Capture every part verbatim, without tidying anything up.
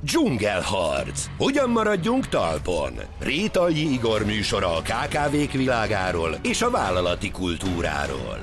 Dzsungelharc. Hogyan maradjunk talpon? Rétalyi Igor műsora a ká ká vék világáról és a vállalati kultúráról.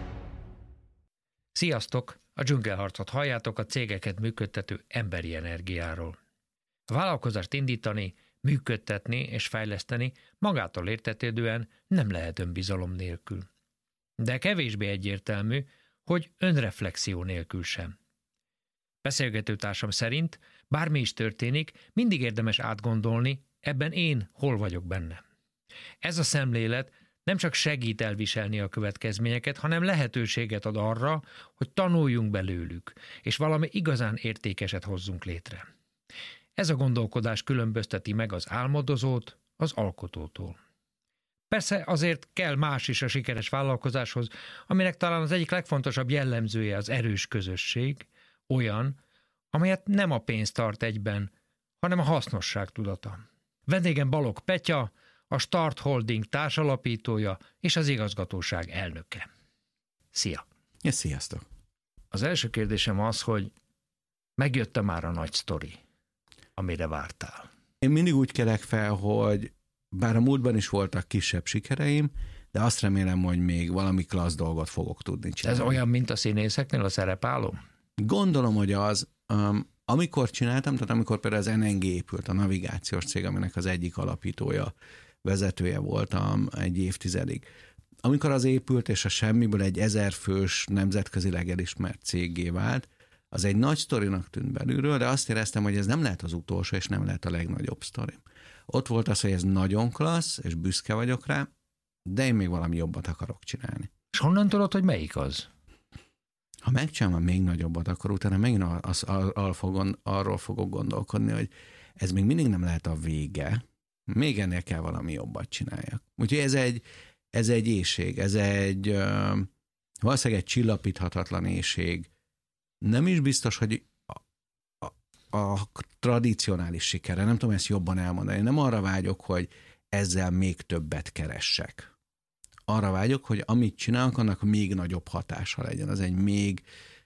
Sziasztok! A Dzsungelharcot halljátok, a cégeket működtető emberi energiáról. A vállalkozást indítani, működtetni és fejleszteni magától értetődően nem lehet önbizalom nélkül. De kevésbé egyértelmű, hogy önreflexió nélkül sem. Beszélgetőtársam szerint bármi is történik, mindig érdemes átgondolni, ebben én hol vagyok benne. Ez a szemlélet nem csak segít elviselni a következményeket, hanem lehetőséget ad arra, hogy tanuljunk belőlük, és valami igazán értékeset hozzunk létre. Ez a gondolkodás különbözteti meg az álmodozót az alkotótól. Persze azért kell más is a sikeres vállalkozáshoz, aminek talán az egyik legfontosabb jellemzője az erős közösség, olyan, amelyet nem a pénz tart egyben, hanem a hasznosság tudata. Vendégem Balogh Petya, a Start Holding társalapítója és az igazgatóság elnöke. Szia! Ja, sziasztok! Az első kérdésem az, hogy megjött-e már a nagy sztori, amire vártál? Én mindig úgy kelek fel, hogy bár a múltban is voltak kisebb sikereim, de azt remélem, hogy még valami klassz dolgot fogok tudni csinálni. Ez olyan, mint a színészeknél a szerepálló? Gondolom, hogy az, um, amikor csináltam, tehát amikor például az en en gé épült, a navigációs cég, aminek az egyik alapítója, vezetője voltam egy évtizedig. Amikor az épült, és a semmiből egy ezerfős nemzetközileg elismert céggé vált, az egy nagy sztorinak tűnt belülről, de azt éreztem, hogy ez nem lehet az utolsó, és nem lehet a legnagyobb sztori. Ott volt az, hogy ez nagyon klassz, és büszke vagyok rá, de én még valami jobbat akarok csinálni. És honnan tudod, hogy melyik az? Ha megcsinálom még nagyobbat, akkor utána megint az, arról, fogok, arról fogok gondolkodni, hogy ez még mindig nem lehet a vége, még ennél kell valami jobbat csináljak. Úgyhogy ez egy, ez egy éhség, ez egy uh, valószínűleg egy csillapíthatatlan éhség. Nem is biztos, hogy a, a, a tradicionális sikere, nem tudom ezt jobban elmondani, nem arra vágyok, hogy ezzel még többet keressek. Arra vágyok, hogy amit csinálok, annak még nagyobb hatása legyen, az egy még,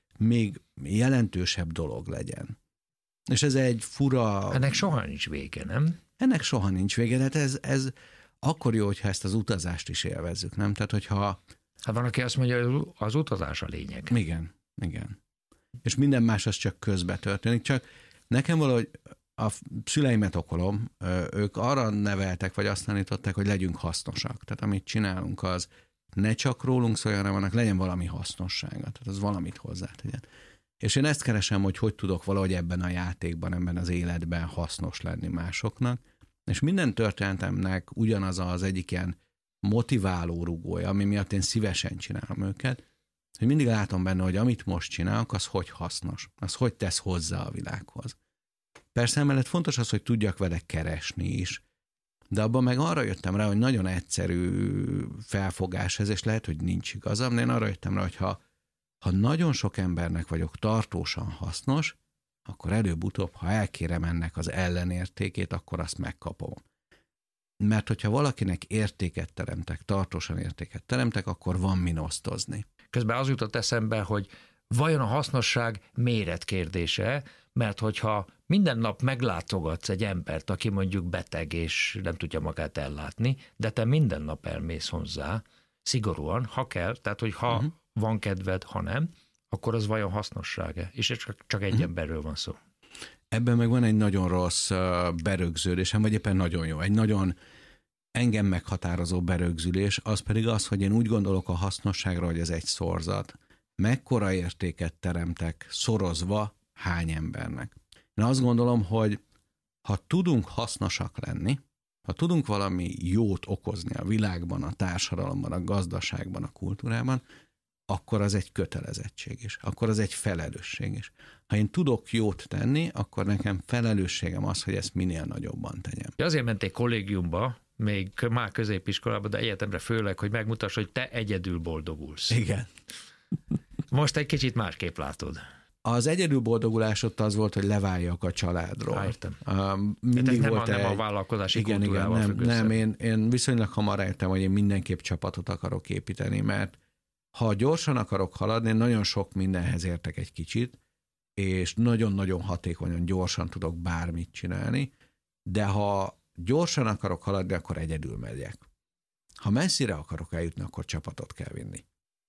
még jelentősebb dolog legyen. És ez egy fura... Ennek soha nincs vége, nem? Ennek soha nincs vége, de hát ez, ez akkor jó, hogyha ezt az utazást is élvezzük, nem? Tehát, hogyha... Hát van, aki azt mondja, hogy az utazás a lényeg. Igen, igen. És minden más az csak közbe történik, csak nekem valahogy a szüleimet okolom, ők arra neveltek, vagy azt tanították, hogy legyünk hasznosak. Tehát amit csinálunk, az ne csak rólunk szóljon, hanem annak legyen valami hasznossága. Tehát az valamit hozzátegyen. És én ezt keresem, hogy hogy tudok valahogy ebben a játékban, ebben az életben hasznos lenni másoknak. És minden történetemnek ugyanaz az egyik ilyen motiváló rugója, ami miatt én szívesen csinálom őket, hogy mindig látom benne, hogy amit most csinálok, az hogy hasznos, az hogy tesz hozzá a világhoz. Persze emellett fontos az, hogy tudjak vele keresni is, de abban meg arra jöttem rá, hogy nagyon egyszerű felfogás ez, és lehet, hogy nincs igazam, de én arra jöttem rá, hogy ha, ha nagyon sok embernek vagyok tartósan hasznos, akkor előbb-utóbb, ha elkérem ennek az ellenértékét, akkor azt megkapom. Mert hogyha valakinek értéket teremtek, tartósan értéket teremtek, akkor van min osztozni. Közben az jutott eszembe, hogy vajon a hasznosság méretkérdése, mert hogyha minden nap meglátogatsz egy embert, aki mondjuk beteg és nem tudja magát ellátni, de te minden nap elmész hozzá, szigorúan, ha kell, tehát hogy ha uh-huh. van kedved, ha nem, akkor az vajon hasznossága? És csak, csak egy uh-huh. emberről van szó. Ebben meg van egy nagyon rossz berögződésem, vagy éppen nagyon jó, egy nagyon engem meghatározó berögzülés, az pedig az, hogy én úgy gondolok a hasznosságra, hogy ez egy szorzat. Mekkora értéket teremtek szorozva hány embernek. Én azt gondolom, hogy ha tudunk hasznosak lenni, ha tudunk valami jót okozni a világban, a társadalomban, a gazdaságban, a kultúrában, akkor az egy kötelezettség is, akkor az egy felelősség is. Ha én tudok jót tenni, akkor nekem felelősségem az, hogy ezt minél nagyobban tegyem. Azért menték kollégiumba, még már középiskolába, de egyetemre főleg, hogy megmutass, hogy te egyedül boldogulsz. Igen. Most egy kicsit másképp látod. Az egyedül boldogulás ott az volt, hogy leváljak a családról. Há, értem. Um, mindig nem, volt a, nem egy... a vállalkozási igen, kultúrával igen, nem, függ össze. nem, én, én viszonylag hamar rájöttem, hogy én mindenképp csapatot akarok építeni, mert ha gyorsan akarok haladni, én nagyon sok mindenhez értek egy kicsit, és nagyon-nagyon hatékonyan, gyorsan tudok bármit csinálni, de ha gyorsan akarok haladni, akkor egyedül megyek. Ha messzire akarok eljutni, akkor csapatot kell vinni.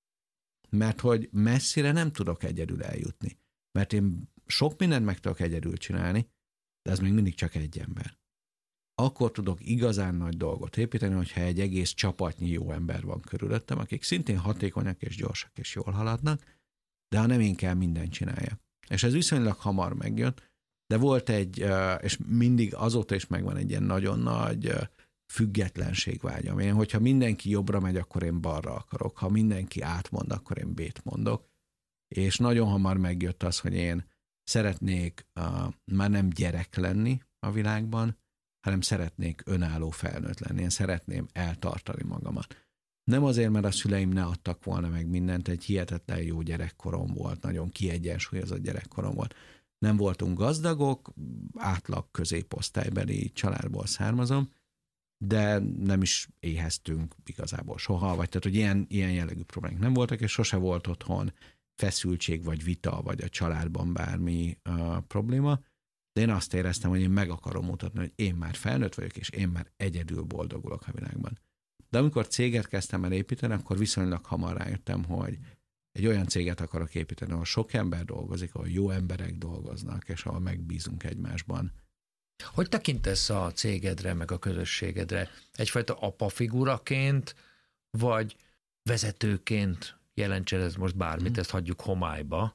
Mert hogy messzire nem tudok egyedül eljutni. Mert én sok mindent meg tudok egyedül csinálni, de ez még mindig csak egy ember. Akkor tudok igazán nagy dolgot építeni, hogyha egy egész csapatnyi jó ember van körülöttem, akik szintén hatékonyak és gyorsak és jól haladnak, de ha nem én kell mindent csinálja. És ez viszonylag hamar megjött, de volt egy, és mindig azóta is megvan egy ilyen nagyon nagy függetlenségvágyam. Én, hogyha mindenki jobbra megy, akkor én balra akarok. Ha mindenki átmond, akkor én B-t mondok. És nagyon hamar megjött az, hogy én szeretnék uh, már nem gyerek lenni a világban, hanem szeretnék önálló felnőtt lenni. Én szeretném eltartani magamat. Nem azért, mert a szüleim ne adtak volna meg mindent, egy hihetetlen jó gyerekkorom volt, nagyon kiegyensúlyozott gyerekkorom volt. Nem voltunk gazdagok, átlag középosztálybeli családból származom, de nem is éheztünk igazából soha, vagy tehát, hogy ilyen, ilyen jellegű problémák nem voltak, és sose volt otthon feszültség, vagy vita, vagy a családban bármi uh, probléma, de én azt éreztem, hogy én meg akarom mutatni, hogy én már felnőtt vagyok, és én már egyedül boldogulok a világban. De amikor céget kezdtem el építeni, akkor viszonylag hamar rájöttem, hogy egy olyan céget akarok építeni, ahol sok ember dolgozik, ahol jó emberek dolgoznak, és ahol megbízunk egymásban. Hogy tekintesz a cégedre, meg a közösségedre? Egyfajta apafiguraként, vagy vezetőként jelentsed ez most bármit, mm. ezt hagyjuk homályba.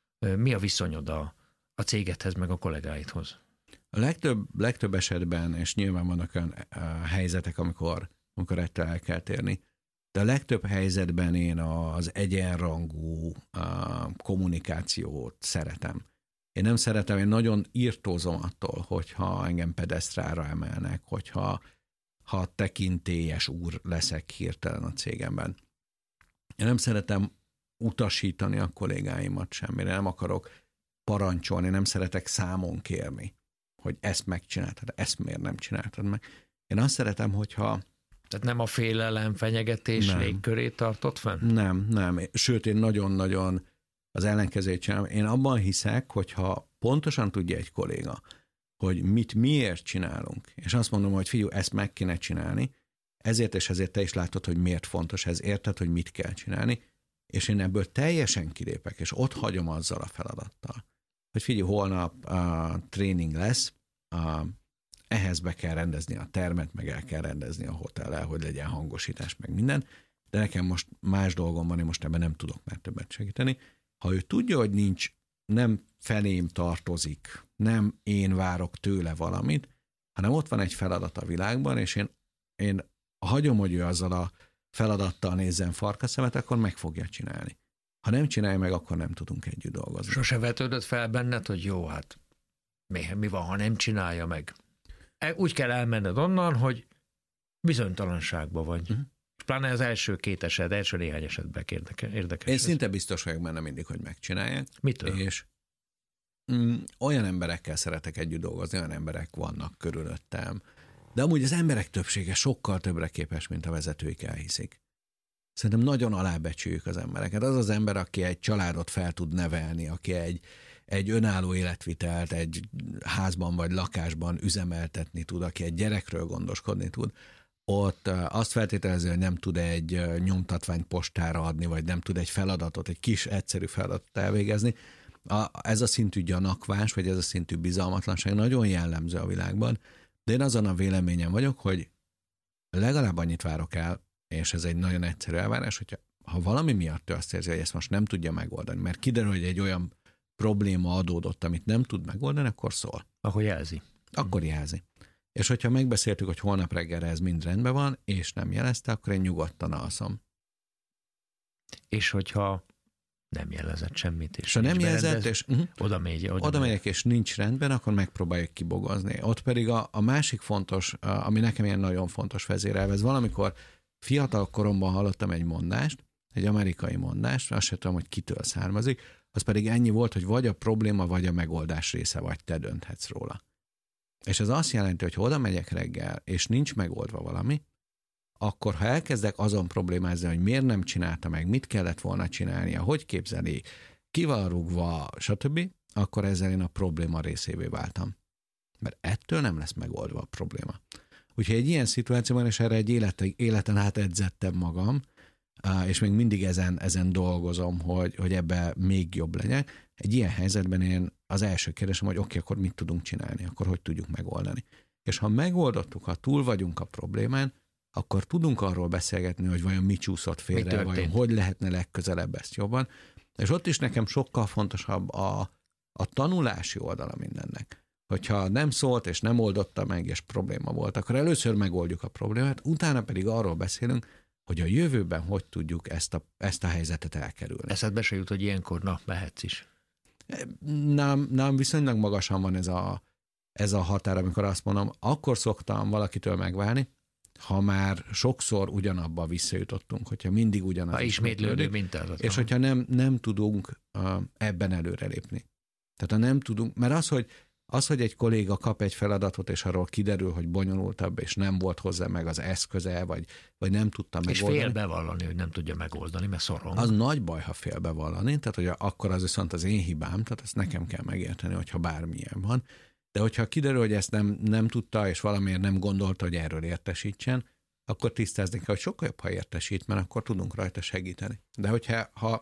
Mi a viszonyod a, a cégedhez, meg a kollégáidhoz? A legtöbb, legtöbb esetben, és nyilván vannak olyan uh, helyzetek, amikor, amikor ettől el kell térni, de a legtöbb helyzetben én az egyenrangú uh, kommunikációt szeretem. Én nem szeretem, én nagyon irtózom attól, hogyha engem pedesztrára emelnek, hogyha ha tekintélyes úr leszek hirtelen a cégemben. Én nem szeretem utasítani a kollégáimat semmire, nem akarok parancsolni, nem szeretek számon kérni, hogy ezt megcsináltad, ezt miért nem csináltad meg. Én azt szeretem, hogyha... Tehát nem a félelem, fenyegetés nem. légkörét tartott fenn? Nem, nem. Sőt, én nagyon-nagyon az ellenkezőjét csinálom. Én abban hiszek, hogyha pontosan tudja egy kolléga, hogy mit miért csinálunk, és azt mondom, hogy figyelj, ezt meg kéne csinálni, ezért és ezért te is látod, hogy miért fontos ez, érted, hogy mit kell csinálni, és én ebből teljesen kilépek, és ott hagyom azzal a feladattal, hogy figyelj, holnap uh, tréning lesz, uh, ehhez be kell rendezni a termet, meg el kell rendezni a hotellel, hogy legyen hangosítás, meg minden, de nekem most más dolgom van, én most ebben nem tudok már többet segíteni. Ha ő tudja, hogy nincs, nem felém tartozik, nem én várok tőle valamit, hanem ott van egy feladat a világban, és én, én hagyom, hogy ő azzal a feladattal nézzen farkaszemet, akkor meg fogja csinálni. Ha nem csinálja meg, akkor nem tudunk együtt dolgozni. Sose vetődött fel benned, hogy jó, hát mi, mi van, ha nem csinálja meg? Úgy kell elmenned onnan, hogy bizonytalanságban vagy. Uh-huh. Pláne az első két eset, első néhány esetben érdekes. Én ez. Szinte biztos vagyok benne mindig, hogy megcsinálják. Mitől? És mm, olyan emberekkel szeretek együtt dolgozni, olyan emberek vannak körülöttem. De amúgy az emberek többsége sokkal többre képes, mint a vezetőik elhiszik. Szerintem nagyon alábecsüljük az embereket. Az az ember, aki egy családot fel tud nevelni, aki egy, egy önálló életvitelt egy házban vagy lakásban üzemeltetni tud, aki egy gyerekről gondoskodni tud, ott azt feltételező, hogy nem tud egy nyomtatványt postára adni, vagy nem tud egy feladatot, egy kis egyszerű feladatot elvégezni. A, ez a szintű gyanakvás, vagy ez a szintű bizalmatlanság nagyon jellemző a világban, de én azon a véleményem vagyok, hogy legalább annyit várok el, és ez egy nagyon egyszerű elvárás, hogyha ha valami miatt ő azt érzi, hogy ezt most nem tudja megoldani, mert kiderül, hogy egy olyan probléma adódott, amit nem tud megoldani, akkor szól. Akkor jelzi. Akkor jelzi. És hogyha megbeszéltük, hogy holnap reggelre ez mind rendben van, és nem jelezte, akkor én nyugodtan alszom. És hogyha nem jelezett semmit, és ha nem jelezett, és uh-huh, oda, megy, oda, oda megyek, és nincs rendben, akkor megpróbáljuk kibogozni. Ott pedig a, a másik fontos, ami nekem ilyen nagyon fontos vezérelv, ez valamikor fiatal koromban hallottam egy mondást, egy amerikai mondást, azt sem tudom, hogy kitől származik, az pedig ennyi volt, hogy vagy a probléma, vagy a megoldás része, vagy te dönthetsz róla. És ez azt jelenti, hogy ha oda megyek reggel, és nincs megoldva valami, akkor ha elkezdek azon problémázni, hogy miért nem csinálta meg, mit kellett volna csinálnia, hogy képzeli, ki van rúgva, stb., akkor ezzel én a probléma részévé váltam. Mert ettől nem lesz megoldva a probléma. Úgyhogy egy ilyen szituációban, és erre egy élete, életen át edzettem magam, és még mindig ezen, ezen dolgozom, hogy, hogy ebbe még jobb legyek. Egy ilyen helyzetben én az első kérdésem, hogy oké, okay, akkor mit tudunk csinálni, akkor hogy tudjuk megoldani. És ha megoldottuk, ha túl vagyunk a problémán, akkor tudunk arról beszélgetni, hogy vajon mi csúszott félre, vajon hogy lehetne legközelebb ezt jobban. És ott is nekem sokkal fontosabb a, a tanulási oldala mindennek. Hogyha nem szólt és nem oldotta meg, és probléma volt, akkor először megoldjuk a problémát, utána pedig arról beszélünk, hogy a jövőben hogy tudjuk ezt a, ezt a helyzetet elkerülni. Eszedbe se jut, hogy ilyenkor, na, mehetsz is. Nem, nem viszonylag magasan van ez a, ez a határ, amikor azt mondom, akkor szoktam valakitől megválni, ha már sokszor ugyanabba visszajutottunk, hogyha mindig ugyanaz. Ha ismétlődő mintázat. És hogyha nem, nem tudunk uh, ebben előrelépni. Tehát ha nem tudunk, mert az, hogy Az, hogy egy kolléga kap egy feladatot, és arról kiderül, hogy bonyolultabb, és nem volt hozzá meg az eszköze, vagy, vagy nem tudta megoldani. És fél bevallani, hogy nem tudja megoldani, mert szorong. Az nagy baj, ha fél bevallani, tehát hogy akkor az viszont az én hibám, tehát ezt nekem kell megérteni, hogyha bármilyen van. De hogyha kiderül, hogy ezt nem, nem tudta, és valamiért nem gondolta, hogy erről értesítsen, akkor tisztázni kell, hogy sokkal jobb, ha értesít, mert akkor tudunk rajta segíteni. De hogyha ha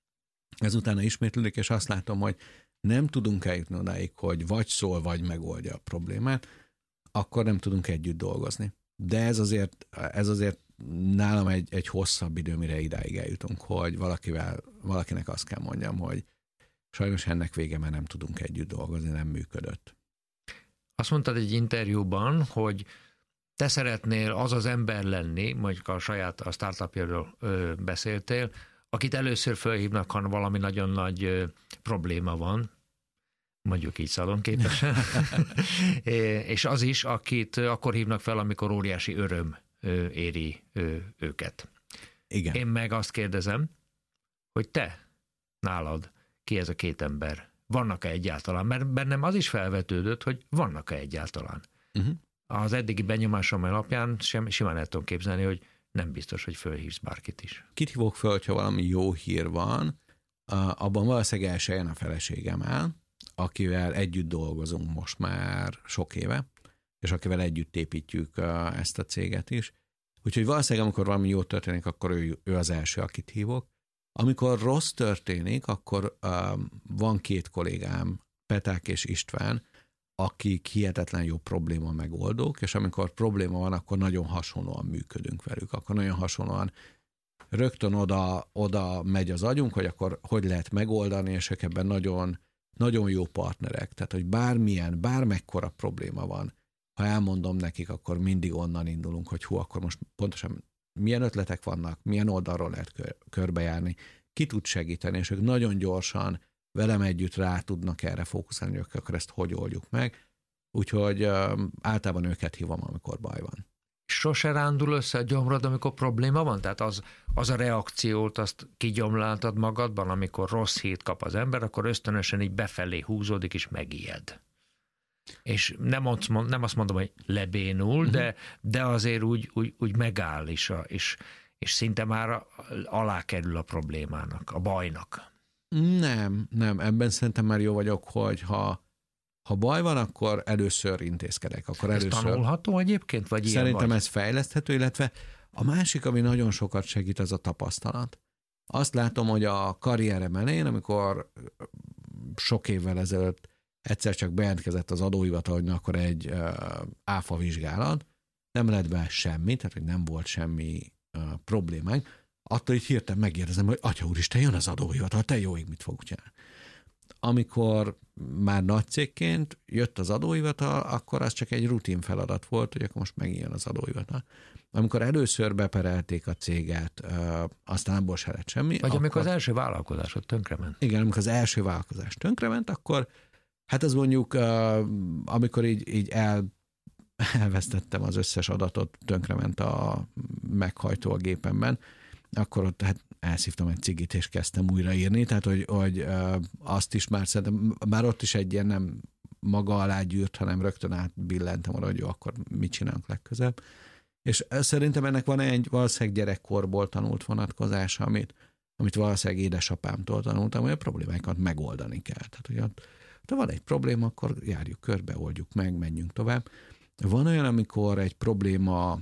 ez utána ismétlődik, és azt látom, hogy nem tudunk eljutni odáig, hogy vagy szól, vagy megoldja a problémát, akkor nem tudunk együtt dolgozni. De ez azért, ez azért nálam egy, egy hosszabb idő, mire idáig eljutunk, hogy valakivel, valakinek azt kell mondjam, hogy sajnos ennek vége, mert nem tudunk együtt dolgozni, nem működött. Azt mondtad egy interjúban, hogy te szeretnél az az ember lenni, mondjuk a saját a startupjáról beszéltél, akit először felhívnak, ha valami nagyon nagy ö, probléma van, mondjuk így szalonképesen, és az is, akit akkor hívnak fel, amikor óriási öröm ö, éri ö, őket. Igen. Én meg azt kérdezem, hogy te, nálad, ki ez a két ember? Vannak-e egyáltalán? Mert bennem az is felvetődött, hogy vannak-e egyáltalán. Uh-huh. Az eddigi benyomásom alapján sem, simán el tudom képzelni, hogy nem biztos, hogy fölhívsz bárkit is. Kit hívok föl, hogyha valami jó hír van, abban valószínűleg első helyen a feleségem áll, akivel együtt dolgozunk most már sok éve, és akivel együtt építjük ezt a céget is. Úgyhogy valószínűleg, amikor valami jó történik, akkor ő, ő az első, akit hívok. Amikor rossz történik, akkor um, van két kollégám, Peták és István, akik hihetetlen jó probléma megoldók, és amikor probléma van, akkor nagyon hasonlóan működünk velük, akkor nagyon hasonlóan rögtön oda, oda megy az agyunk, hogy akkor hogy lehet megoldani, és ők ebben nagyon, nagyon jó partnerek. Tehát, hogy bármilyen, bármekkora probléma van, ha elmondom nekik, akkor mindig onnan indulunk, hogy hú, akkor most pontosan milyen ötletek vannak, milyen oldalról lehet kör, körbejárni, ki tud segíteni, és ők nagyon gyorsan velem együtt rá tudnak erre fókuszálni, hogy akkor ezt hogy oldjuk meg. Úgyhogy um, általában őket hívom, amikor baj van. Sose rándul össze a gyomrod, amikor probléma van? Tehát az, az a reakciót, azt kigyomláltad magadban, amikor rossz hírt kap az ember, akkor ösztönösen így befelé húzódik, és megijed. És nem azt, mond, nem azt mondom, hogy lebénul, uh-huh. de, de azért úgy, úgy, úgy megáll is, a, és, és szinte már alá kerül a problémának, a bajnak. Nem, nem. Ebben szerintem már jó vagyok, hogy ha, ha baj van, akkor először intézkedek. Akkor ez először... tanulható egyébként? Vagy szerintem vagy? Ez fejleszthető, illetve a másik, ami nagyon sokat segít, az a tapasztalat. Azt látom, hogy a karrierem elején, amikor sok évvel ezelőtt egyszer csak bejelentkezett az adóhivatal, hogy na, akkor egy uh, áfa vizsgálat, nem lett be semmi, tehát hogy nem volt semmi uh, problémánk, attól így hirtelen megérzem, hogy atya úristen, jön az adóhivatal, te jó ég, mit fogok csinálni. Amikor már nagy cégként jött az adóhivatal, akkor az csak egy rutin feladat volt, hogy akkor most megint jön az adóhivatal. Amikor először beperelték a céget, uh, aztán abból se lett semmi. Vagy akkor, amikor az első vállalkozásod tönkrement. Igen, amikor az első vállalkozás tönkrement, akkor hát az mondjuk, uh, amikor így, így el, elvesztettem az összes adatot, tönkrement a meghajtó a gépemben, akkor ott hát elszívtam egy cigit, és kezdtem újraírni, tehát hogy, hogy uh, azt is már szerintem, már ott is egy ilyen nem maga alá gyűrt, hanem rögtön átbillentem arra, hogy jó, akkor mit csinálunk legközelebb. És szerintem ennek van egy valószínűleg gyerekkorból tanult vonatkozása, amit, amit valószínűleg édesapámtól tanultam, hogy a problémákat megoldani kell. Tehát, hogy ott, Ha van egy probléma, akkor járjuk körbe, oldjuk meg, menjünk tovább. Van olyan, amikor egy probléma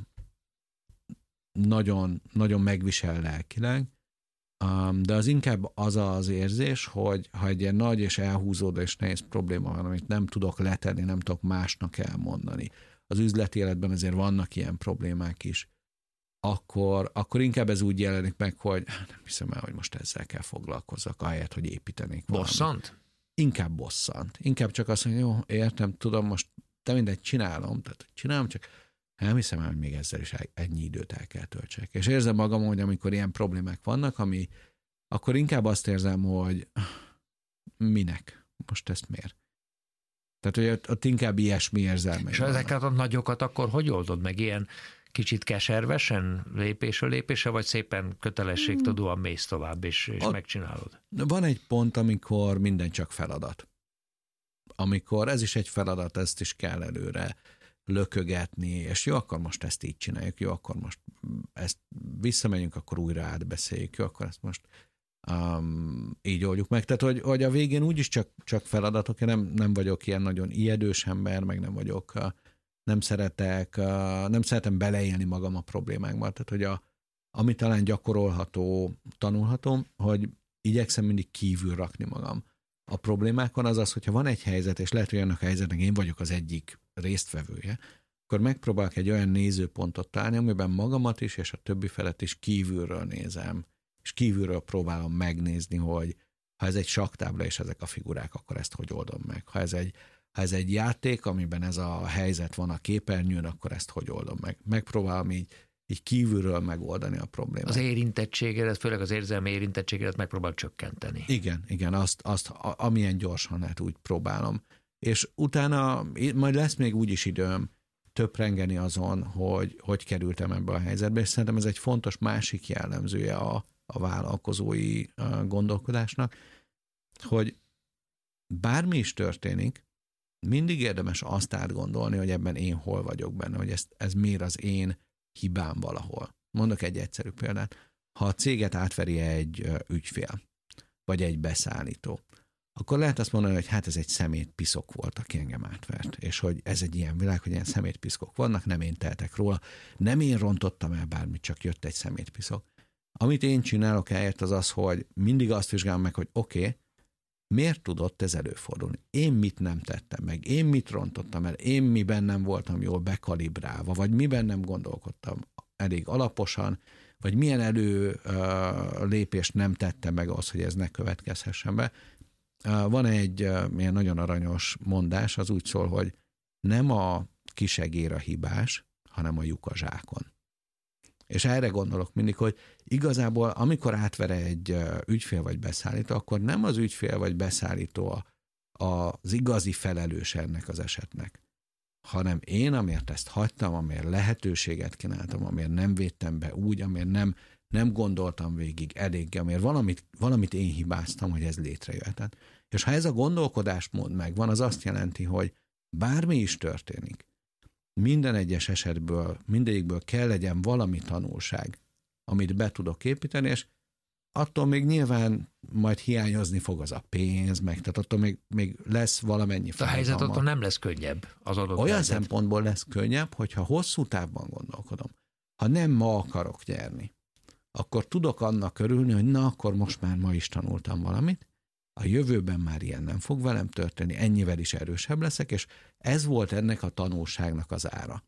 nagyon, nagyon megvisel lelkileg, de az inkább az az érzés, hogy ha egy ilyen nagy és elhúzódó és nehéz probléma van, amit nem tudok letenni, nem tudok másnak elmondani. Az üzleti életben azért vannak ilyen problémák is. Akkor, akkor inkább ez úgy jelenik meg, hogy nem hiszem el, hogy most ezzel kell foglalkozzak, ahelyett, hogy építenék valamit. Bosszant? Inkább bosszant. Inkább csak azt mondja, jó, értem, tudom, most te mindegy csinálom, tehát csinálom, csak nem hiszem el, hogy még ezzel is ennyi időt el kell töltsek. És érzem magam, hogy amikor ilyen problémák vannak, ami, akkor inkább azt érzem, hogy minek? Most ezt miért? Tehát, hogy ott, ott inkább ilyesmi érzelme. És ezeket a nagyokat akkor hogy oldod meg? Ilyen kicsit keservesen, lépésről lépésre, vagy szépen kötelességtudóan mész tovább, és, és megcsinálod? Van egy pont, amikor minden csak feladat. Amikor ez is egy feladat, ezt is kell előre lökögetni, és jó, akkor most ezt így csináljuk, jó, akkor most ezt visszamegyünk, akkor újra átbeszéljük, jó, akkor ezt most um, így oldjuk meg. Tehát, hogy, hogy a végén úgyis csak, csak feladatok, én nem, nem vagyok ilyen nagyon ijedős ember, meg nem vagyok, nem szeretek, nem szeretem beleélni magam a problémákba. Tehát, hogy a, ami talán gyakorolható, tanulható, hogy igyekszem mindig kívül rakni magam. A problémákon az az, hogyha van egy helyzet, és lehet, hogy annak a helyzetnek én vagyok az egyik résztvevője, akkor megpróbálok egy olyan nézőpontot találni, amiben magamat is, és a többi felet is kívülről nézem, és kívülről próbálom megnézni, hogy ha ez egy sakktábla, és ezek a figurák, akkor ezt hogy oldom meg. Ha ez egy, ha ez egy játék, amiben ez a helyzet van a képernyőn, akkor ezt hogy oldom meg. Megpróbálom így, így kívülről megoldani a problémát. Az érintettségedet, főleg az érzelmi érintettségedet megpróbál csökkenteni. Igen, igen, azt, azt amilyen gyorsan lehet, úgy próbálom. És utána majd lesz még úgyis időm töprengeni azon, hogy hogy kerültem ebbe a helyzetbe, és szerintem ez egy fontos másik jellemzője a, a vállalkozói gondolkodásnak, hogy bármi is történik, mindig érdemes azt átgondolni, hogy ebben én hol vagyok benne, hogy ez, ez miért az én hibám valahol. Mondok egy egyszerű példát. Ha a céget átveri egy ügyfél, vagy egy beszállító, akkor lehet azt mondani, hogy hát ez egy szemétpiszok volt, aki engem átvert, és hogy ez egy ilyen világ, hogy ilyen szemétpiszkok vannak, nem én tehetek róla, nem én rontottam el bármit, csak jött egy szemétpiszok. Amit én csinálok helyett az az, hogy mindig azt vizsgálom meg, hogy oké, okay, miért tudott ez előfordulni? Én mit nem tettem meg? Én mit rontottam el? Én miben nem voltam jól bekalibrálva? Vagy miben nem gondolkodtam elég alaposan? Vagy milyen előlépést nem tettem meg az, hogy ez ne következhessen be? Van egy ilyen nagyon aranyos mondás, az úgy szól, hogy nem a kisegér a hibás, hanem a lyuk a zsákon. És erre gondolok mindig, hogy igazából amikor átvere egy ügyfél vagy beszállító, akkor nem az ügyfél vagy beszállító a, az igazi felelős ennek az esetnek, hanem én, amiért ezt hagytam, amiért lehetőséget kínáltam, amiért nem védtem be úgy, amiért nem, nem gondoltam végig eléggé, amiért valamit, valamit én hibáztam, hogy ez létrejöhetett. És ha ez a gondolkodásmód megvan, az azt jelenti, hogy bármi is történik, minden egyes esetből, mindegyikből kell legyen valami tanulság, amit be tudok építeni, és attól még nyilván majd hiányozni fog az a pénz, meg tehát attól még, még lesz valamennyi fájdalma. A helyzet attól nem lesz könnyebb az adott Olyan helyzet. szempontból lesz könnyebb, hogyha hosszú távban gondolkodom. Ha nem ma akarok nyerni, akkor tudok annak örülni, hogy na, akkor most már ma is tanultam valamit, a jövőben már ilyen nem fog velem történni, ennyivel is erősebb leszek, és ez volt ennek a tanulságnak az ára.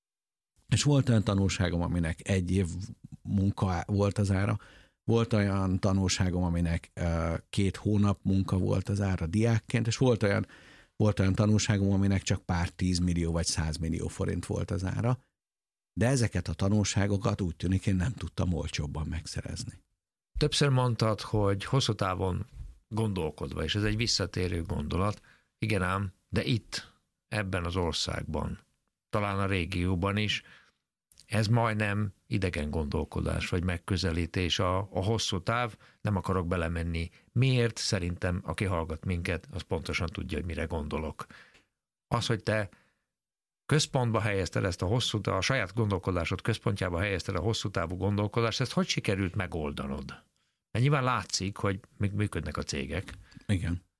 És volt olyan tanulságom, aminek egy év munka volt az ára, volt olyan tanulságom, aminek uh, két hónap munka volt az ára diákként, és volt olyan, volt olyan tanulságom, aminek csak pár tízmillió vagy százmillió forint volt az ára, de ezeket a tanulságokat úgy tűnik, én nem tudtam olcsóbban megszerezni. Többször mondtad, hogy hosszú távon gondolkodva, és ez egy visszatérő gondolat, igen ám, de itt, ebben az országban, talán a régióban is, ez majdnem idegen gondolkodás, vagy megközelítés a, a hosszú táv, nem akarok belemenni. Miért? Szerintem, aki hallgat minket, az pontosan tudja, hogy mire gondolok. Az, hogy te központba helyezted ezt a hosszú táv, a saját gondolkodásod központjába helyezted a hosszú távú gondolkodást, ezt hogy sikerült megoldanod? Mert nyilván látszik, hogy még működnek a cégek. Igen.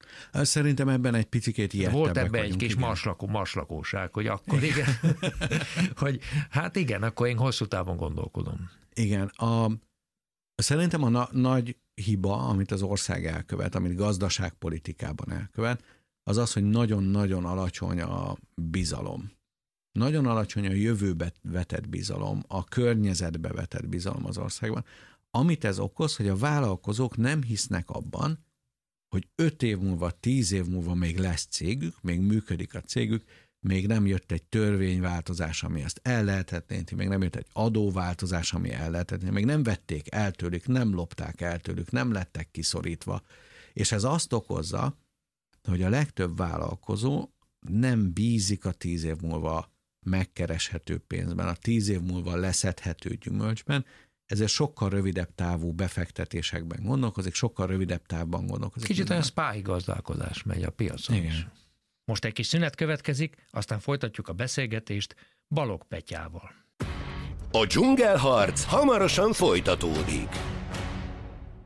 Szerintem ebben egy picikét ilyettebbek Volt ebben vagyunk, egy kis igen. marslakó, marslakóság, hogy akkor igen, hogy hát igen, akkor én hosszú távon gondolkodom. Igen, a, szerintem a na- nagy hiba, amit az ország elkövet, amit gazdaságpolitikában elkövet, az az, hogy nagyon-nagyon alacsony a bizalom. Nagyon alacsony a jövőbe vetett bizalom, a környezetbe vetett bizalom az országban, amit ez okoz, hogy a vállalkozók nem hisznek abban, hogy öt év múlva, tíz év múlva még lesz cégük, még működik a cégük, még nem jött egy törvényváltozás, ami ezt ellehetetleníti, még nem jött egy adóváltozás, ami ellehetetleníti, még nem vették el tőlük, nem lopták el tőlük, nem lettek kiszorítva. És ez azt okozza, hogy a legtöbb vállalkozó nem bízik a tíz év múlva megkereshető pénzben, a tíz év múlva leszedhető gyümölcsben, ezért sokkal rövidebb távú befektetésekben gondolkozik, sokkal rövidebb távban gondolkozik. Kicsit olyan spáhi gazdálkodás megy a piacon Igen. is. Most egy kis szünet következik, aztán folytatjuk a beszélgetést Balogh Petyával. A dzsungelharc hamarosan folytatódik.